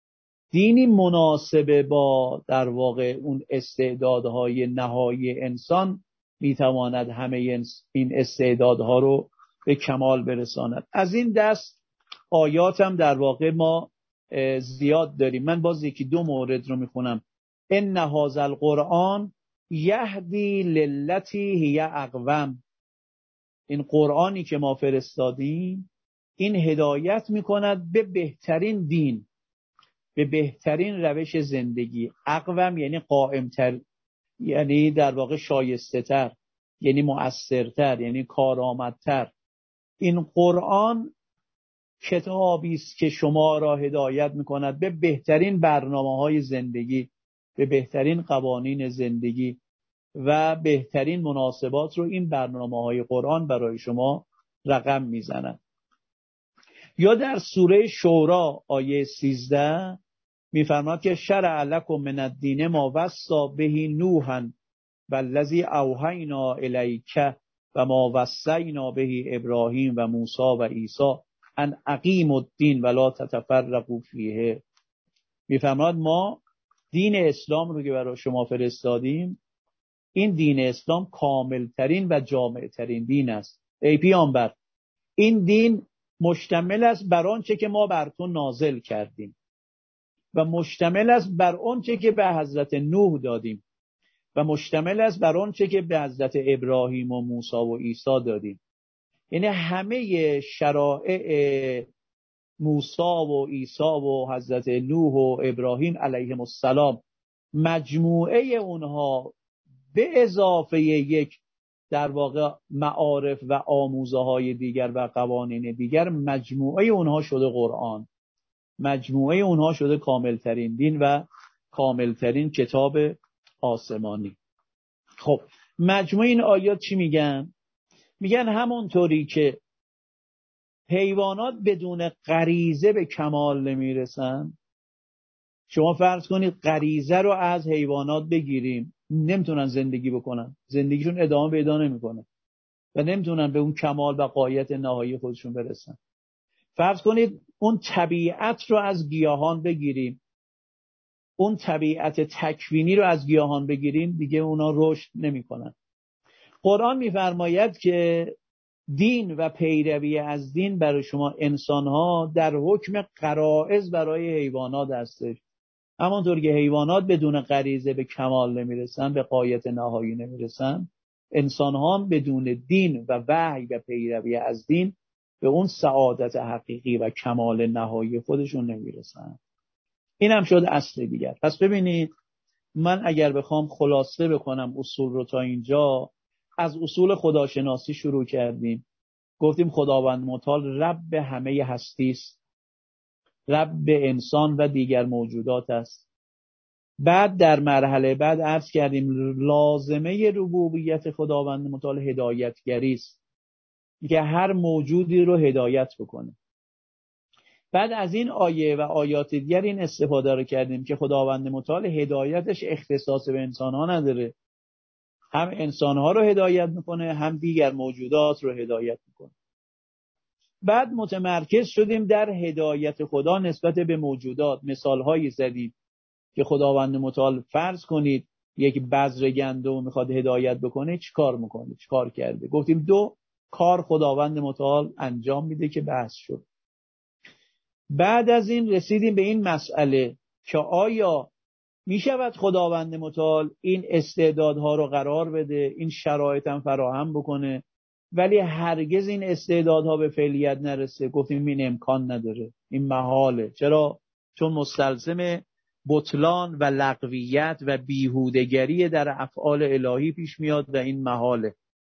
دینی مناسب با در واقع اون استعدادهای نهایی انسان میتواند همه این استعدادها رو به کمال برساند. از این دست آیات هم در واقع ما زیاد داریم. من باز یکی دو مورد رو میخونم. ان هذا القرآن یهدی للتی هی اقوم. این قرآنی که ما فرستادیم این هدایت میکند به بهترین دین، به بهترین روش زندگی. اقوم یعنی قائمتر، یعنی در واقع شایسته تر، یعنی مؤثرتر، یعنی کارآمدتر. این قرآن کتابی است که شما را هدایت میکند به بهترین برنامه‌های زندگی، به بهترین قوانین زندگی و بهترین مناسبات رو این برنامه‌های قرآن برای شما رقم میزنند. یا در سوره شورا آیه 13 میفرماد که شرع لکم من الدین ما وصی به نوحا والذی اوحینا الیک و ما وصینا به ابراهیم و موسی و عیسی ان اقیموا الدین ولا تتفرقوا فیه. میفرماد ما دین اسلام رو که برای شما فرستادیم، این دین اسلام کاملترین و جامعترین دین است. ای پیامبر، این دین مشتمل است بر آنچه که ما بر تو نازل کردیم و مشتمل است بر آنچه که به حضرت نوح دادیم و مشتمل است بر آنچه که به حضرت ابراهیم و موسی و عیسی دادیم. یعنی همه شرائع موسی و عیسی و حضرت نوح و ابراهیم علیهم السلام، مجموعه اونها به اضافه یک در واقع معارف و آموزه های دیگر و قوانین دیگر، مجموعه اونها شده قرآن، مجموعه اونها شده کاملترین دین و کاملترین کتاب آسمانی. خب مجموعه این آیات چی میگن؟ میگن همونطوری که حیوانات بدون غریزه به کمال نمیرسن. شما فرض کنید غریزه رو از حیوانات بگیریم، نمیتونن زندگی بکنن، زندگیشون ادامه پیدا نمیکنه و نمیتونن به اون کمال و غایت نهایی خودشون برسن. فرض کنید اون طبیعت رو از گیاهان بگیریم، اون طبیعت تکوینی رو از گیاهان بگیریم، دیگه اونا رشد نمیکنن. قرآن میفرماید که دین و پیروی از دین برای شما انسان‌ها در حکم غرایز برای حیوانات هستش. همانطور که حیوانات بدون غریزه به کمال نمیرسن، به غایت نهایی نمیرسن، انسان‌ها هم بدون دین و وحی و پیروی از دین به اون سعادت حقیقی و کمال نهایی خودشون نمیرسن. این هم شد اصل دیگر. پس ببینید، من اگر بخوام خلاصه بکنم اصول رو تا اینجا، از اصول خداشناسی شروع کردیم. گفتیم خداوند متعال رب همه هستی است، رب انسان و دیگر موجودات است. بعد در مرحله بعد عرض کردیم لازمه ربوبیت خداوند متعال هدایتگری است، که هر موجودی رو هدایت بکنه. بعد از این آیه و آیات دیگر این استفاده رو کردیم که خداوند متعال هدایتش اختصاص به انسان‌ها نداره، هم انسان‌ها رو هدایت میکنه، هم دیگر موجودات رو هدایت میکنه. بعد متمرکز شدیم در هدایت خدا نسبت به موجودات. مثال‌هایی زدیم که خداوند متعال فرض کنید یک بذر گندم میخواد هدایت بکنه، چی کار میکنه، چی کار کرده؟ گفتیم دو کار خداوند متعال انجام میده که بحث شد. بعد از این رسیدیم به این مسئله که آیا میشود خداوند متعال این استعدادها رو قرار بده، این شرایط هم فراهم بکنه، ولی هرگز این استعدادها به فعلیت نرسه؟ گفتیم این امکان نداره، این محاله. چرا؟ چون مستلزم بطلان و لغویت و بیهودگری در افعال الهی پیش میاد و این محاله.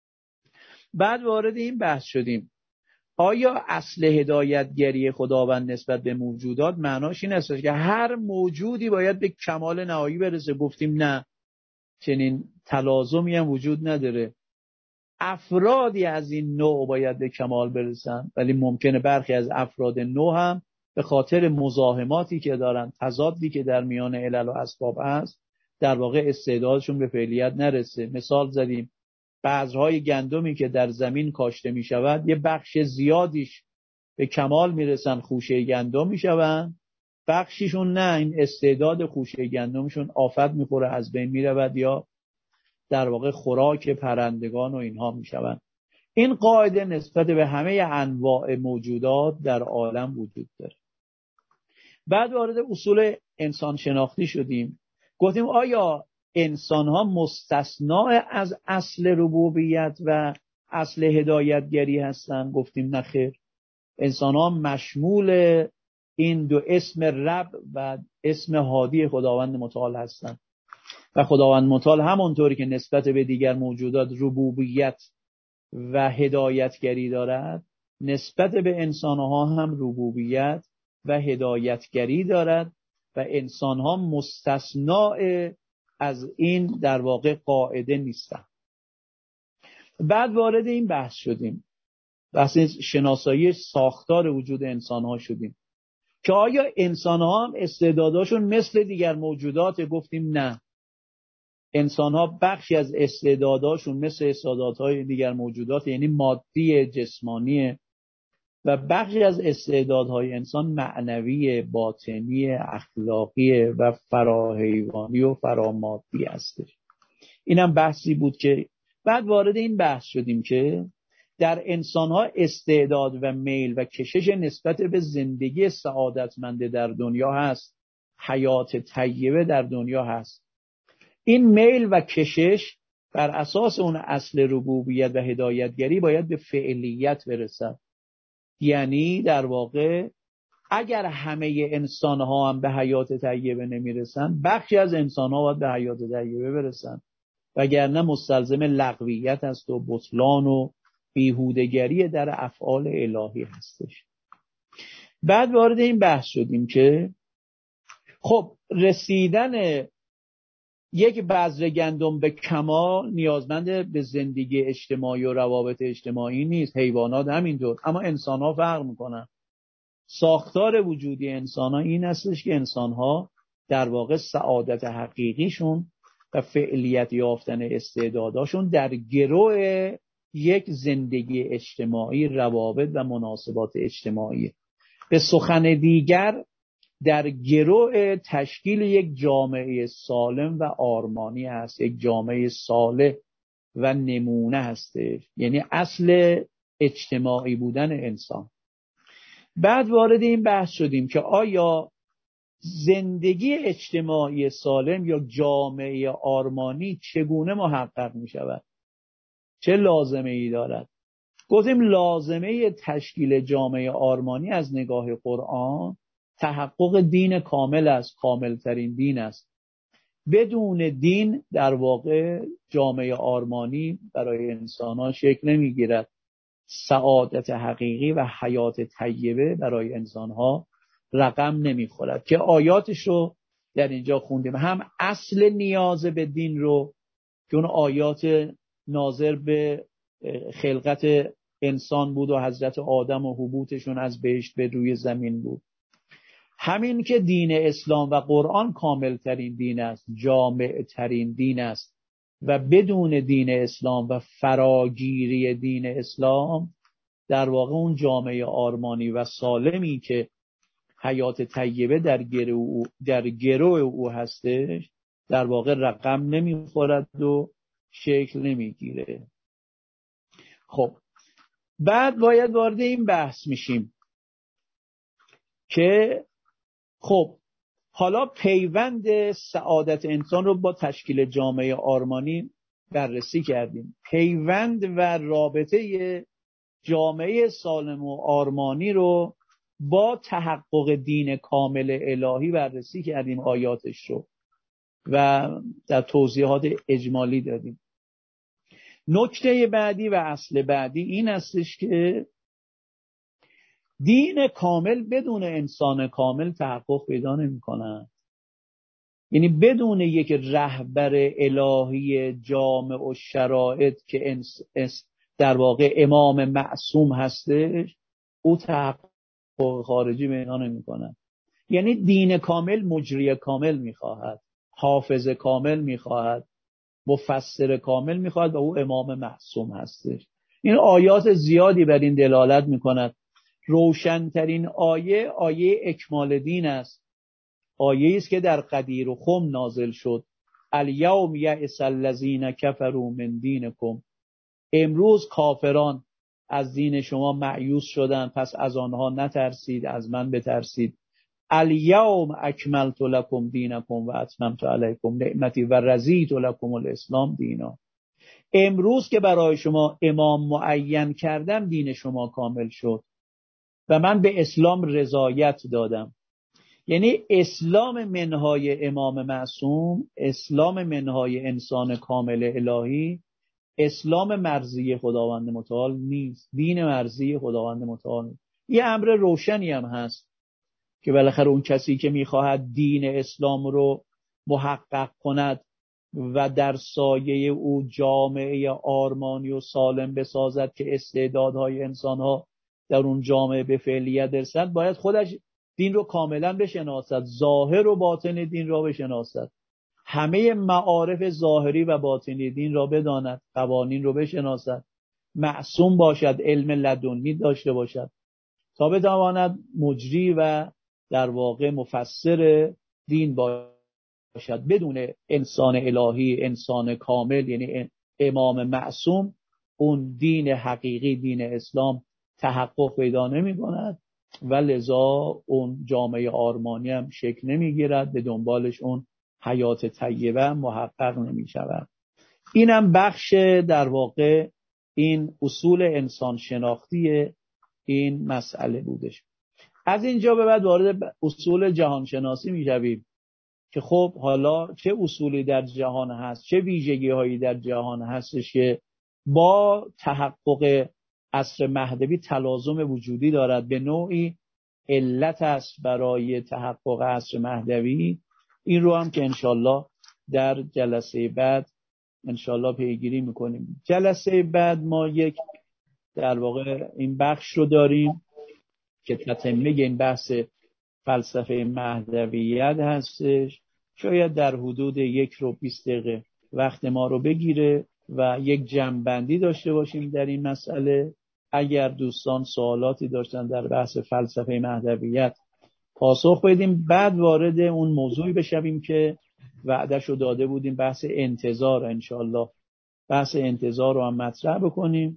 بعد وارد این بحث شدیم آیا اصل هدایتگری خداوند نسبت به موجودات معناش این است که هر موجودی باید به کمال نهایی برسه؟ گفتیم نه، چنین تلازمی هم وجود نداره. افرادی از این نوع باید به کمال برسن، ولی ممکنه برخی از افراد نوع هم به خاطر مزاحماتی که دارن، تضادی که در میان علل و اسباب هست، در واقع استعدادشون به فعلیت نرسه. مثال زدیم بذرهای گندمی که در زمین کاشته می شود، یه بخش زیادیش به کمال می رسن، خوشه گندم می شوند، بخشیشون نه، این استعداد خوشه گندمشون آفت میخوره، از بین میرود، یا در واقع خوراک پرندگان و اینها میشوند. این قاعده نسبت به همه انواع موجودات در عالم وجود داره. بعد وارد اصول انسان شناختی شدیم. گفتیم آیا انسان ها مستثنا از اصل ربوبیت و اصل هدایتگری هستن؟ گفتیم نه خیر. انسان ها مشمول این دو اسم رب و اسم هادی خداوند متعال هستند و خداوند متعال همونطوری که نسبت به دیگر موجودات ربوبیت و هدایتگری دارد، نسبت به انسان ها هم ربوبیت و هدایتگری دارد و انسان ها مستثنا از این در واقع قاعده نیستند. بعد وارد این بحث شدیم، بحث شناسایی ساختار وجود انسان ها شدیم که آیا انسان ها هم استعداداشون مثل دیگر موجودات؟ گفتیم نه. انسان ها بخشی از استعداداشون مثل استعدادهای دیگر موجودات، یعنی مادی جسمانی، و بخشی از استعدادهای انسان معنوی، باطنی، اخلاقی و فراحیوانی و فرامادی هستش. اینم بحثی بود که بعد وارد این بحث شدیم که در انسان‌ها استعداد و میل و کشش نسبت به زندگی سعادتمند در دنیا هست، حیات طیبه در دنیا هست. این میل و کشش بر اساس اون اصل ربوبیت و هدایتگری باید به فعلیت برسد. یعنی در واقع اگر همه انسان‌ها هم به حیات طیبه نمیرسن، بخشی از انسان‌ها باید به حیات طیبه برسن، وگرنه مستلزم لغویت است و بطلان و بیهودگری در افعال الهی هستش. بعد وارد این بحث شدیم که خب رسیدن یک بذر گندم به کمال نیازمند به زندگی اجتماعی و روابط اجتماعی نیست، حیوانات همینطور، اما انسان‌ها فرق میکنن. ساختار وجودی انسان‌ها این هستش که انسان‌ها در واقع سعادت حقیقیشون و فعلیت یافتن استعداداشون در گروه یک زندگی اجتماعی، روابط و مناسبات اجتماعی، به سخن دیگر در گروه تشکیل یک جامعه سالم و آرمانی هست، یک جامعه صالح و نمونه هسته، یعنی اصل اجتماعی بودن انسان. بعد وارد این بحث شدیم که آیا زندگی اجتماعی سالم یا جامعه آرمانی چگونه محقق می شود؟ چه لازمه ای دارد؟ گفتیم لازمه تشکیل جامعه آرمانی از نگاه قرآن تحقق دین کامل است، کاملترین دین است. بدون دین در واقع جامعه آرمانی برای انسان‌ها شکل نمی‌گیرد. سعادت حقیقی و حیات طیبه برای انسان‌ها رقم نمی‌خورد که آیاتش رو در اینجا خوندیم. هم اصل نیاز به دین رو که اون آیات ناظر به خلقت انسان بود و حضرت آدم و حبوطشون از بهشت به روی زمین بود. همین که دین اسلام و قرآن کامل ترین دین است، جامع ترین دین است و بدون دین اسلام و فراگیری دین اسلام در واقع اون جامعه آرمانی و سالمی که حیات طیبه در گروه او هستش در واقع رقم نمیخورد و شکل نمیگیره. خب بعد باید وارد این بحث میشیم که خب حالا پیوند سعادت انسان رو با تشکیل جامعه آرمانی بررسی کردیم. پیوند و رابطه جامعه سالم و آرمانی رو با تحقق دین کامل الهی بررسی کردیم، آیاتش رو، و در توضیحات اجمالی دادیم. نکته بعدی و اصل بعدی این هستش که دین کامل بدون انسان کامل تحقق پیدا نمی‌کند. یعنی بدون یک رهبر الهی جامع و شرایط که در واقع امام معصوم هستش، او تحقق خارجی پیدا نمی‌کند. یعنی دین کامل مجری کامل می‌خواهد، حافظ کامل می‌خواهد، مفسر کامل می‌خواهد و او امام معصوم هستش. این آیات زیادی بر این دلالت می‌کند. روشن‌ترین آیه اکمال دین است آیه است که در قدیر و خم نازل شد. الیوم یئس الذین کفروا من دینکم، امروز کافران از دین شما مایوس شدن، پس از آنها نترسید، از من بترسید. الیوم اکملت لکم دینکم و اتممت علیکم نعمتی و رضیت لکم الاسلام دینا، امروز که برای شما امام معین کردم دین شما کامل شد و من به اسلام رضایت دادم. یعنی اسلام منهای امام معصوم، اسلام منهای انسان کامل الهی، اسلام مرضی خداوند متعال نیست، دین مرضی خداوند متعال نیست. یه امر روشنی هم هست که بالاخره اون کسی که میخواهد دین اسلام رو محقق کند و در سایه او جامعه آرمانی و سالم بسازد که استعدادهای انسانها در اون جامعه به فعلیت برسد، باید خودش دین رو کاملا بشناسد، ظاهر و باطن دین را بشناسد، همه معارف ظاهری و باطنی دین را بداند، قوانین رو بشناسد، معصوم باشد، علم لدنی داشته باشد تا بتواند مجری و در واقع مفسر دین باشد. بدون انسان الهی، انسان کامل، یعنی امام معصوم، اون دین حقیقی، دین اسلام تحقق پیدا نمی کند و لذا اون جامعه آرمانی هم شکل نمی گیرد، به دنبالش اون حیات طیبه محقق نمی شود. اینم بخش در واقع این اصول انسان شناختی این مسئله بودش. از اینجا به بعد وارد اصول جهان شناسی می شویم که خب حالا چه اصولی در جهان هست، چه ویژگی هایی در جهان هستش که با تحقق عصر مهدوی تلازم وجودی دارد، به نوعی علت است برای تحقق عصر مهدوی. این رو هم که انشالله در جلسه بعد انشالله پیگیری میکنیم. جلسه بعد ما یک در واقع این بخش رو داریم که تتمه این بحث فلسفه مهدویت هستش، شاید در حدود 1 رو 20 دقیقه وقت ما رو بگیره و یک جمع‌بندی داشته باشیم در این مسئله. اگر دوستان سوالاتی داشتن در بحث فلسفه مهدویت پاسخ بدیم، بعد وارد اون موضوعی بشویم که وعدش رو داده بودیم، بحث انتظار. انشالله بحث انتظار رو هم مطرح بکنیم.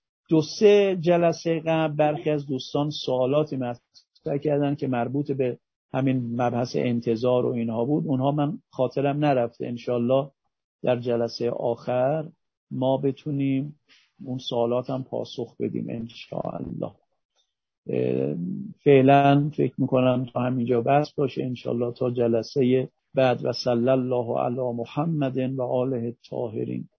2-3 جلسه قبل برخی از دوستان سوالاتی مطرح کردن که مربوط به همین مبحث انتظار و اینها بود، اونها من خاطرم نرفته، انشالله در جلسه آخر ما بتونیم اون سوالات هم پاسخ بدیم انشالله. فعلا فکر میکنم تا همینجا بس باشه، انشالله تا جلسه بعد. و صلی الله علی محمد و آله الطاهرین.